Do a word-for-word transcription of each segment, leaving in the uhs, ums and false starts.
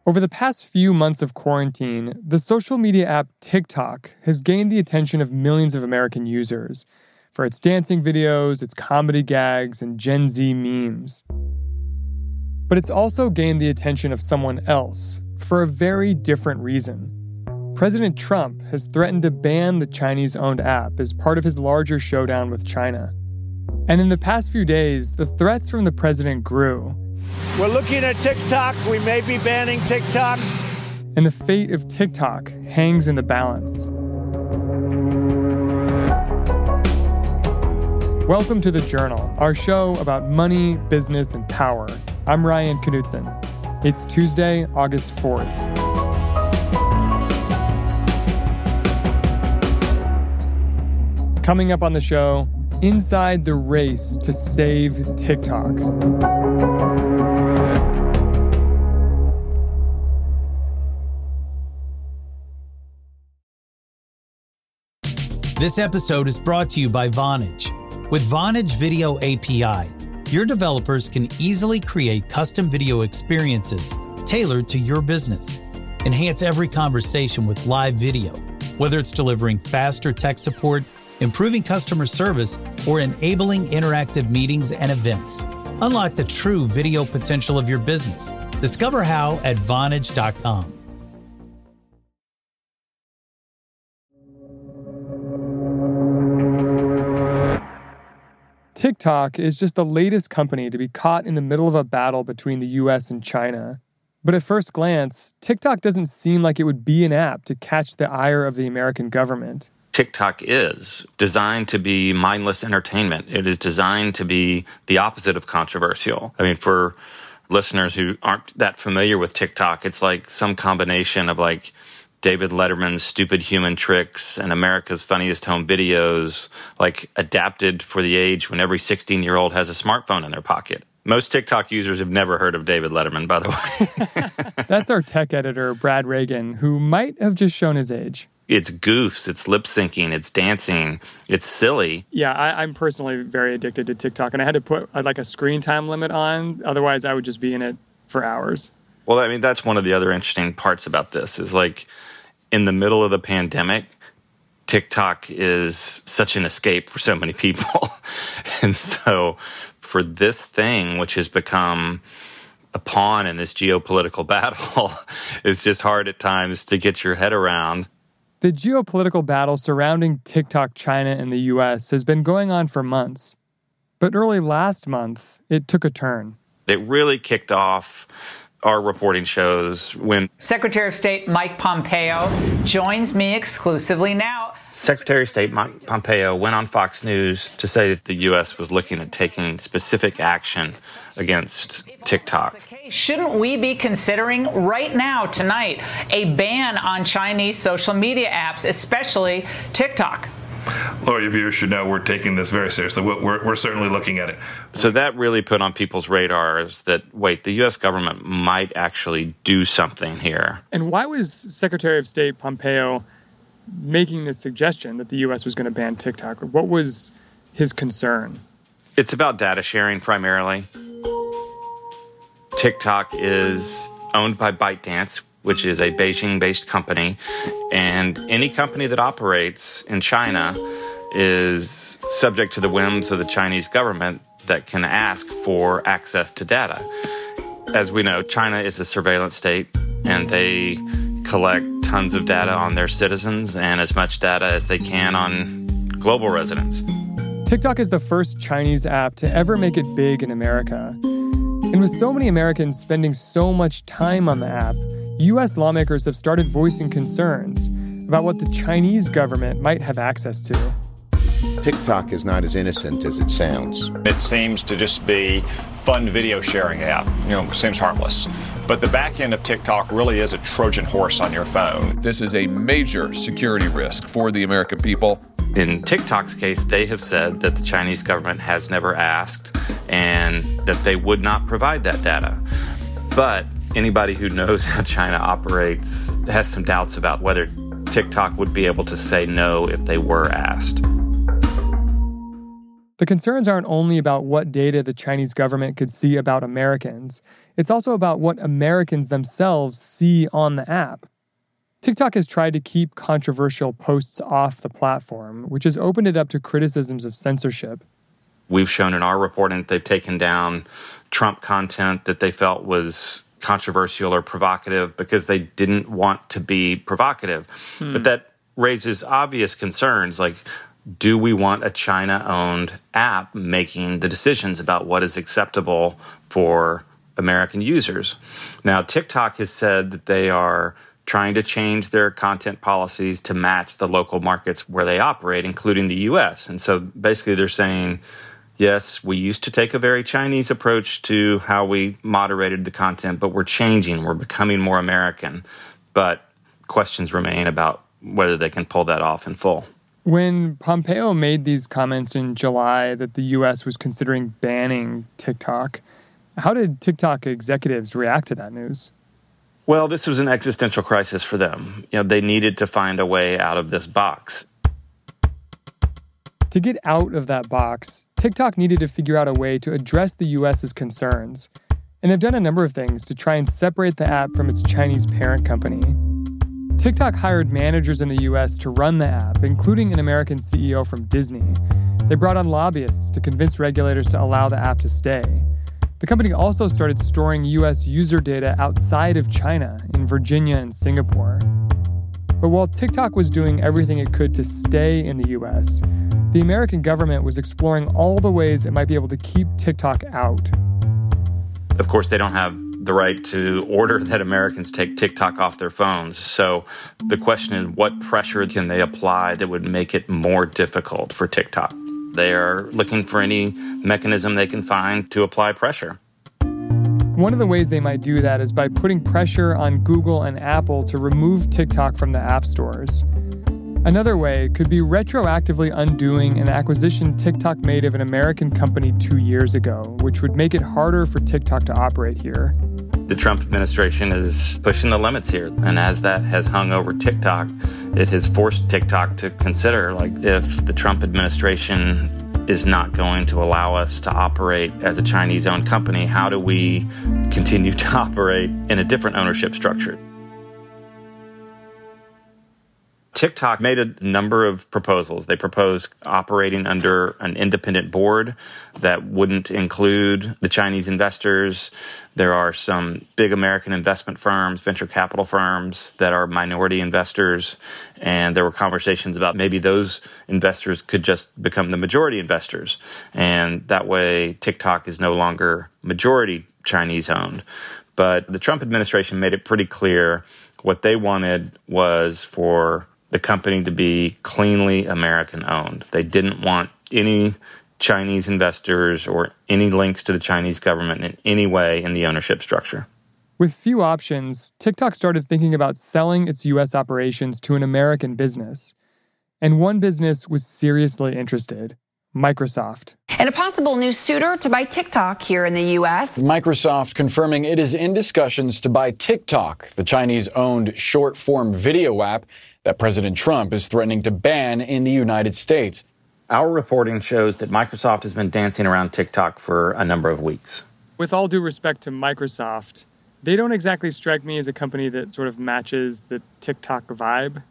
Over the past few months of quarantine, the social media app TikTok has gained the attention of millions of American users for its dancing videos, its comedy gags, and Gen Z memes. But it's also gained the attention of someone else for a very different reason. President Trump has threatened to ban the Chinese-owned app as part of his larger showdown with China. And in the past few days, the threats from the president grew. We're looking at TikTok. We may be banning TikTok. And the fate of TikTok hangs in the balance. Welcome to The Journal, our show about money, business, and power. I'm Ryan Knutson. It's Tuesday, August fourth. Coming up on the show, inside the race to save TikTok. This episode is brought to you by Vonage. With Vonage Video A P I, your developers can easily create custom video experiences tailored to your business. Enhance every conversation with live video, whether it's delivering faster tech support, improving customer service, or enabling interactive meetings and events. Unlock the true video potential of your business. Discover how at Vonage dot com. TikTok is just the latest company to be caught in the middle of a battle between the U S and China. But at first glance, TikTok doesn't seem like it would be an app to catch the ire of the American government. TikTok is designed to be mindless entertainment. It is designed to be the opposite of controversial. I mean, for listeners who aren't that familiar with TikTok, it's like some combination of like David Letterman's Stupid Human Tricks and America's Funniest Home Videos, like adapted for the age when every sixteen-year-old has a smartphone in their pocket. Most TikTok users have never heard of David Letterman, by the way. That's our tech editor, Brad Reagan, who might have just shown his age. It's goofs, it's lip syncing, it's dancing, it's silly. Yeah, I, I'm personally very addicted to TikTok, and I had to put uh, like a screen time limit on. Otherwise, I would just be in it for hours. Well, I mean, that's one of the other interesting parts about this is like in the middle of the pandemic, TikTok is such an escape for so many people. And so for this thing, which has become a pawn in this geopolitical battle, it's just hard at times to get your head around. The geopolitical battle surrounding TikTok, China, and the U S has been going on for months. But early last month, it took a turn. It really kicked off, our reporting shows, when Secretary of State Mike Pompeo joins me exclusively now. Secretary of State Mike Pompeo went on Fox News to say that the U S was looking at taking specific action against TikTok. Shouldn't we be considering right now, tonight, a ban on Chinese social media apps, especially TikTok? Laura, your viewers should know we're taking this very seriously. We're, we're certainly looking at it. So that really put on people's radars that, wait, the U S government might actually do something here. And why was Secretary of State Pompeo making this suggestion that the U S was going to ban TikTok? What was his concern? It's about data sharing primarily. TikTok is owned by ByteDance, which is a Beijing-based company, and any company that operates in China is subject to the whims of the Chinese government that can ask for access to data. As we know, China is a surveillance state, and they collect tons of data on their citizens and as much data as they can on global residents. TikTok is the first Chinese app to ever make it big in America. And with so many Americans spending so much time on the app, U S lawmakers have started voicing concerns about what the Chinese government might have access to. TikTok is not as innocent as it sounds. It seems to just be fun video sharing app, you know, seems harmless. But the back end of TikTok really is a Trojan horse on your phone. This is a major security risk for the American people. In TikTok's case, they have said that the Chinese government has never asked and that they would not provide that data. But anybody who knows how China operates has some doubts about whether TikTok would be able to say no if they were asked. The concerns aren't only about what data the Chinese government could see about Americans. It's also about what Americans themselves see on the app. TikTok has tried to keep controversial posts off the platform, which has opened it up to criticisms of censorship. We've shown in our reporting that they've taken down Trump content that they felt was controversial or provocative because they didn't want to be provocative. Hmm. But that raises obvious concerns like, do we want a China-owned app making the decisions about what is acceptable for American users? Now, TikTok has said that they are trying to change their content policies to match the local markets where they operate, including the U S. And so basically they're saying, yes, we used to take a very Chinese approach to how we moderated the content, but we're changing. We're becoming more American. But questions remain about whether they can pull that off in full. When Pompeo made these comments in July that the U S was considering banning TikTok, how did TikTok executives react to that news? Well, this was an existential crisis for them. You know, they needed to find a way out of this box. To get out of that box, TikTok needed to figure out a way to address the U S's concerns. And they've done a number of things to try and separate the app from its Chinese parent company. TikTok hired managers in the U S to run the app, including an American C E O from Disney. They brought on lobbyists to convince regulators to allow the app to stay. The company also started storing U S user data outside of China, in Virginia and Singapore. But while TikTok was doing everything it could to stay in the U S, the American government was exploring all the ways it might be able to keep TikTok out. Of course, they don't have the right to order that Americans take TikTok off their phones. So the question is, what pressure can they apply that would make it more difficult for TikTok? They are looking for any mechanism they can find to apply pressure. One of the ways they might do that is by putting pressure on Google and Apple to remove TikTok from the app stores. Another way could be retroactively undoing an acquisition TikTok made of an American company two years ago, which would make it harder for TikTok to operate here. The Trump administration is pushing the limits here. And as that has hung over TikTok, it has forced TikTok to consider, like, if the Trump administration is not going to allow us to operate as a Chinese-owned company, how do we continue to operate in a different ownership structure? TikTok made a number of proposals. They proposed operating under an independent board that wouldn't include the Chinese investors. There are some big American investment firms, venture capital firms that are minority investors. And there were conversations about maybe those investors could just become the majority investors. And that way TikTok is no longer majority Chinese owned. But the Trump administration made it pretty clear what they wanted was for the company to be cleanly American-owned. They didn't want any Chinese investors or any links to the Chinese government in any way in the ownership structure. With few options, TikTok started thinking about selling its U S operations to an American business. And one business was seriously interested: Microsoft. And a possible new suitor to buy TikTok here in the U S. Microsoft confirming it is in discussions to buy TikTok, the Chinese-owned short-form video app that President Trump is threatening to ban in the United States. Our reporting shows that Microsoft has been dancing around TikTok for a number of weeks. With all due respect to Microsoft, they don't exactly strike me as a company that sort of matches the TikTok vibe.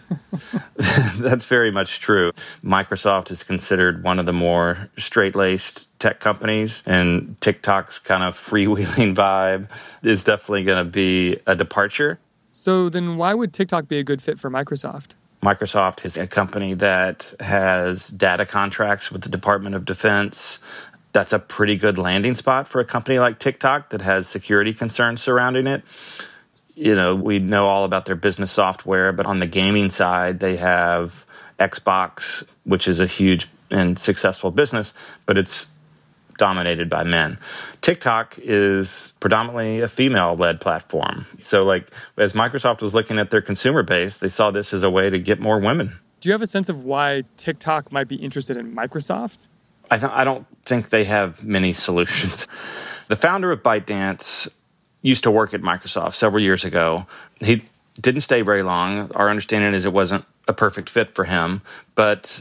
That's very much true. Microsoft is considered one of the more straight-laced tech companies, and TikTok's kind of freewheeling vibe is definitely going to be a departure. So then why would TikTok be a good fit for Microsoft? Microsoft is a company that has data contracts with the Department of Defense. That's a pretty good landing spot for a company like TikTok that has security concerns surrounding it. You know, we know all about their business software, but on the gaming side, they have Xbox, which is a huge and successful business, but it's dominated by men. TikTok is predominantly a female-led platform. So, like, as Microsoft was looking at their consumer base, they saw this as a way to get more women. Do you have a sense of why TikTok might be interested in Microsoft? I, th- I don't think they have many solutions. The founder of ByteDance used to work at Microsoft several years ago. He didn't stay very long. Our understanding is it wasn't a perfect fit for him, but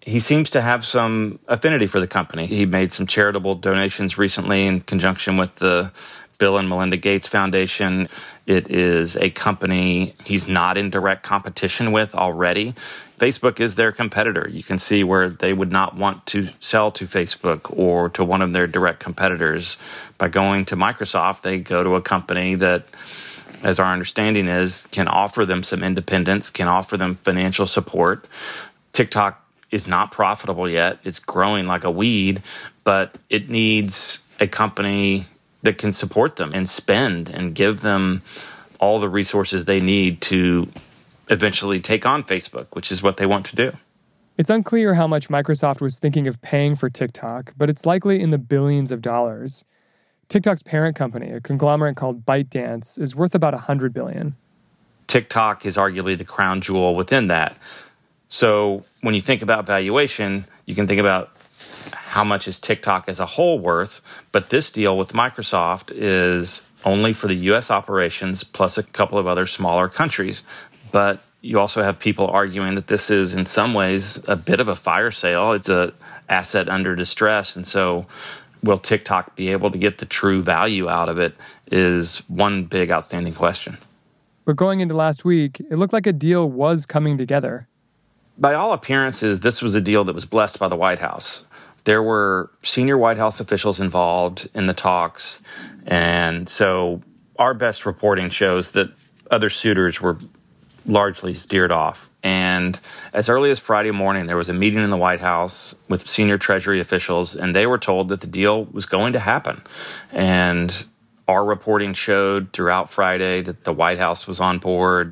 he seems to have some affinity for the company. He made some charitable donations recently in conjunction with the Bill and Melinda Gates Foundation. It is a company he's not in direct competition with already. Facebook is their competitor. You can see where they would not want to sell to Facebook or to one of their direct competitors. By going to Microsoft, they go to a company that, as our understanding is, can offer them some independence, can offer them financial support. TikTok is not profitable yet. It's growing like a weed, but it needs a company that can support them and spend and give them all the resources they need to eventually take on Facebook, which is what they want to do. It's unclear how much Microsoft was thinking of paying for TikTok, but it's likely in the billions of dollars. TikTok's parent company, a conglomerate called ByteDance, is worth about one hundred billion dollars. TikTok is arguably the crown jewel within that. So when you think about valuation, you can think about how much is TikTok as a whole worth, but this deal with Microsoft is only for the U S operations plus a couple of other smaller countries. But you also have people arguing that this is in some ways a bit of a fire sale. It's an asset under distress. And so will TikTok be able to get the true value out of it is one big outstanding question. But going into last week, it looked like a deal was coming together. By all appearances, this was a deal that was blessed by the White House. There were senior White House officials involved in the talks. And so our best reporting shows that other suitors were largely steered off. And as early as Friday morning, there was a meeting in the White House with senior Treasury officials, and they were told that the deal was going to happen. And our reporting showed throughout Friday that the White House was on board.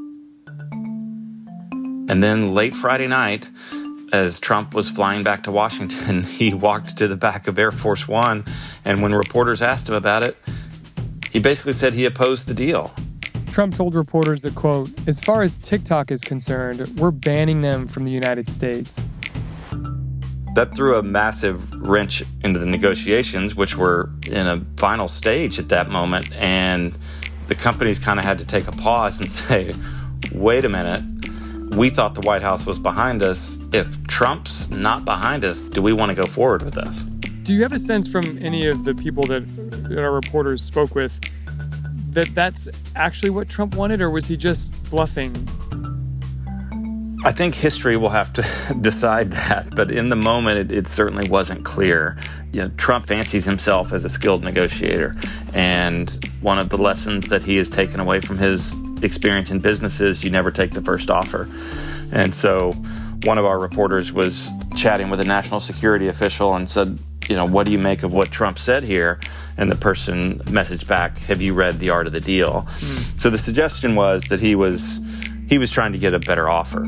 And then late Friday night, as Trump was flying back to Washington, he walked to the back of Air Force One, and when reporters asked him about it, he basically said he opposed the deal. Trump told reporters that, quote, as far as TikTok is concerned, we're banning them from the United States. That threw a massive wrench into the negotiations, which were in a final stage at that moment, and the companies kind of had to take a pause and say, wait a minute, we thought the White House was behind us. If Trump's not behind us, do we want to go forward with this? Do you have a sense from any of the people that, that our reporters spoke with that that's actually what Trump wanted, or was he just bluffing? I think history will have to decide that, but in the moment, it, it certainly wasn't clear. You know, Trump fancies himself as a skilled negotiator, and one of the lessons that he has taken away from his experience in business is you never take the first offer. And so one of our reporters was chatting with a national security official and said, you know, what do you make of what Trump said here? And the person messaged back, have you read The Art of the Deal? Mm. So the suggestion was that he was he was trying to get a better offer.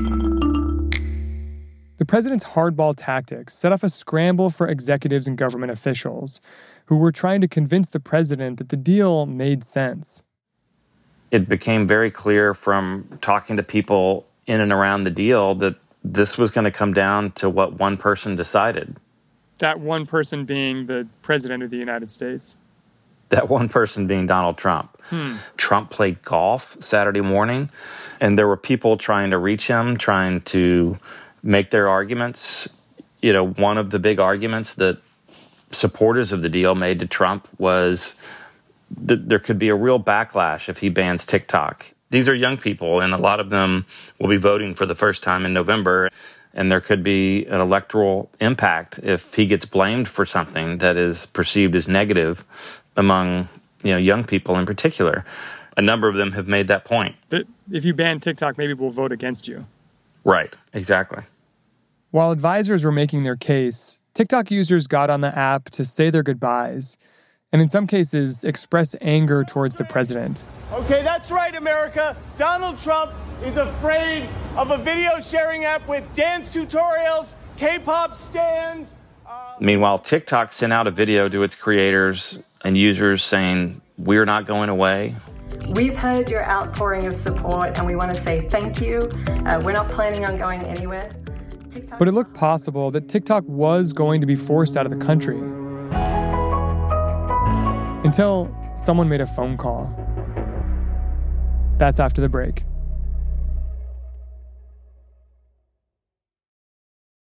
The president's hardball tactics set off a scramble for executives and government officials who were trying to convince the president that the deal made sense. It became very clear from talking to people in and around the deal that this was going to come down to what one person decided. That one person being the president of the United States. That one person being Donald Trump. Hmm. Trump played golf Saturday morning, and there were people trying to reach him, trying to make their arguments. You know, one of the big arguments that supporters of the deal made to Trump was that there could be a real backlash if he bans TikTok. These are young people, and a lot of them will be voting for the first time in November. And there could be an electoral impact if he gets blamed for something that is perceived as negative among, you know, young people in particular. A number of them have made that point. That if you ban TikTok, maybe we'll vote against you. Right, exactly. While advisors were making their case, TikTok users got on the app to say their goodbyes, and in some cases express anger towards the president. Okay, that's right, America. Donald Trump is afraid of a video sharing app with dance tutorials, K-pop stands. Uh... Meanwhile, TikTok sent out a video to its creators and users saying, we're not going away. We've heard your outpouring of support, and we want to say thank you. Uh, we're not planning on going anywhere. TikTok- but it looked possible that TikTok was going to be forced out of the country. Until someone made a phone call. That's after the break.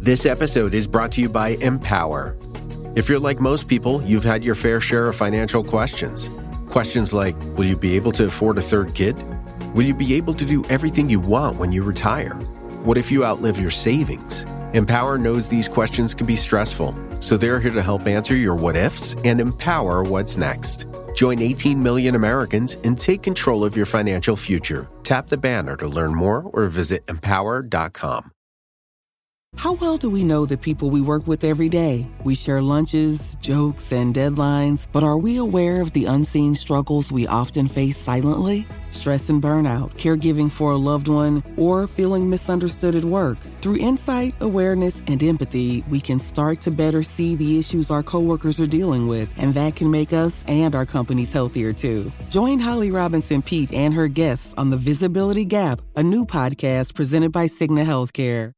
This episode is brought to you by Empower. If you're like most people, you've had your fair share of financial questions. Questions like, will you be able to afford a third kid? Will you be able to do everything you want when you retire? What if you outlive your savings? Empower knows these questions can be stressful, so they're here to help answer your what-ifs and empower what's next. Join eighteen million Americans and take control of your financial future. Tap the banner to learn more or visit empower dot com. How well do we know the people we work with every day? We share lunches, jokes, and deadlines, but are we aware of the unseen struggles we often face silently? Stress and burnout, caregiving for a loved one, or feeling misunderstood at work. Through insight, awareness, and empathy, we can start to better see the issues our coworkers are dealing with, and that can make us and our companies healthier too. Join Holly Robinson Peete and her guests on The Visibility Gap, a new podcast presented by Cigna Healthcare.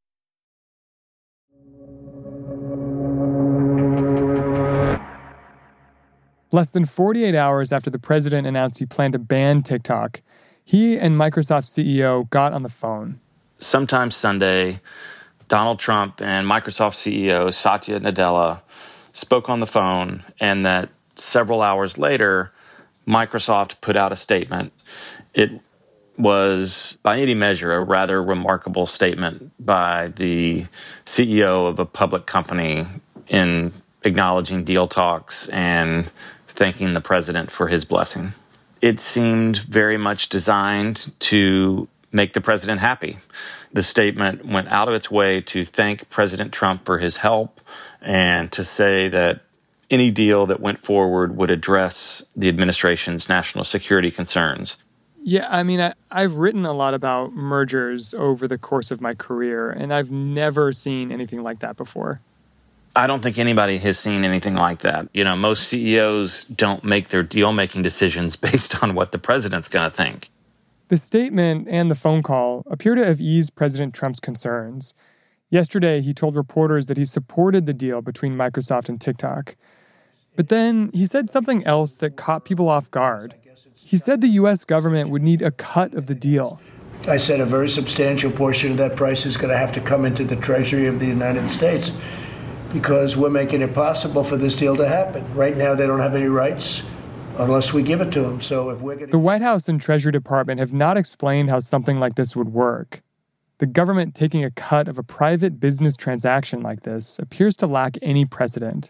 Less than forty-eight hours after the president announced he planned to ban TikTok, he and Microsoft C E O got on the phone. Sometime Sunday, Donald Trump and Microsoft C E O Satya Nadella spoke on the phone, and that several hours later, Microsoft put out a statement. It was, by any measure, a rather remarkable statement by the C E O of a public company in acknowledging deal talks and thanking the president for his blessing. It seemed very much designed to make the president happy. The statement went out of its way to thank President Trump for his help and to say that any deal that went forward would address the administration's national security concerns. Yeah, I mean, I, I've written a lot about mergers over the course of my career, and I've never seen anything like that before. I don't think anybody has seen anything like that. You know, most C E Os don't make their deal-making decisions based on what the president's going to think. The statement and the phone call appear to have eased President Trump's concerns. Yesterday, he told reporters that he supported the deal between Microsoft and TikTok. But then he said something else that caught people off guard. He said the U S government would need a cut of the deal. I said a very substantial portion of that price is going to have to come into the Treasury of the United States, because we're making it possible for this deal to happen. Right now, they don't have any rights unless we give it to them. So if we're getting... The White House and Treasury Department have not explained how something like this would work. The government taking a cut of a private business transaction like this appears to lack any precedent.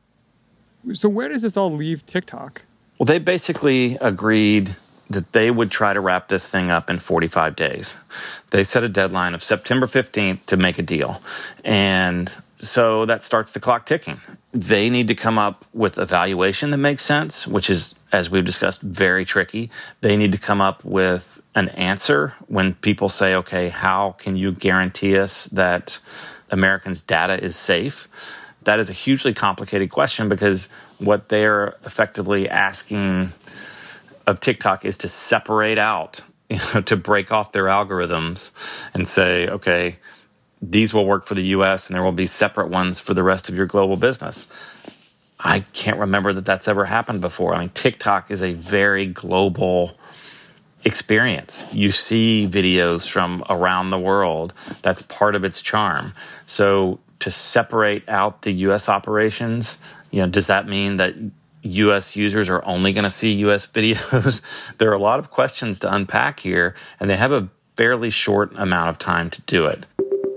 So where does this all leave TikTok? Well, they basically agreed that they would try to wrap this thing up in forty-five days. They set a deadline of September fifteenth to make a deal. And so that starts the clock ticking. They need to come up with a valuation that makes sense, which is, as we've discussed, very tricky. They need to come up with an answer when people say, okay, how can you guarantee us that Americans' data is safe? That is a hugely complicated question, because what they're effectively asking of TikTok is to separate out, you know, to break off their algorithms and say, okay, these will work for the U S and there will be separate ones for the rest of your global business. I can't remember that that's ever happened before. I mean, TikTok is a very global experience. You see videos from around the world. That's part of its charm. So to separate out the U S operations, you know, does that mean that U S users are only going to see U S videos? There are a lot of questions to unpack here, and they have a fairly short amount of time to do it.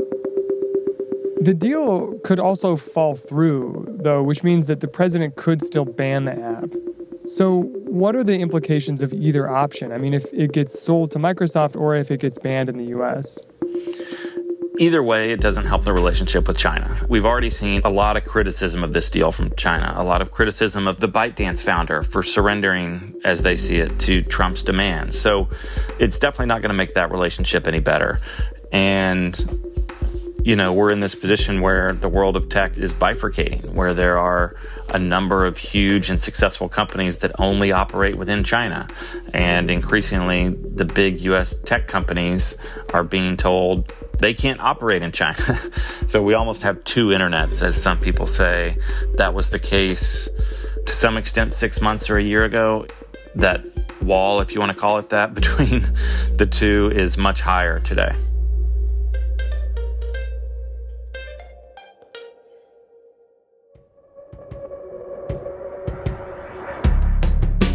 The deal could also fall through, though, which means that the president could still ban the app. So what are the implications of either option? I mean, if it gets sold to Microsoft or if it gets banned in the U S? Either way, it doesn't help the relationship with China. We've already seen a lot of criticism of this deal from China, a lot of criticism of the ByteDance founder for surrendering, as they see it, to Trump's demands. So it's definitely not going to make that relationship any better. And you know, we're in this position where the world of tech is bifurcating, where there are a number of huge and successful companies that only operate within China. And increasingly, the big U S tech companies are being told they can't operate in China. So we almost have two internets, as some people say. That was the case to some extent six months or a year ago. That wall, if you want to call it that, between the two is much higher today.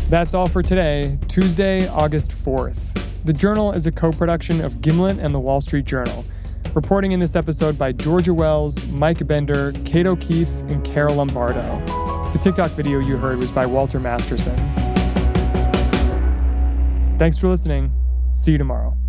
That's all for today, Tuesday, August fourth. The Journal is a co-production of Gimlet and The Wall Street Journal. Reporting in this episode by Georgia Wells, Mike Bender, Kate O'Keefe, and Carol Lombardo. The TikTok video you heard was by Walter Masterson. Thanks for listening. See you tomorrow.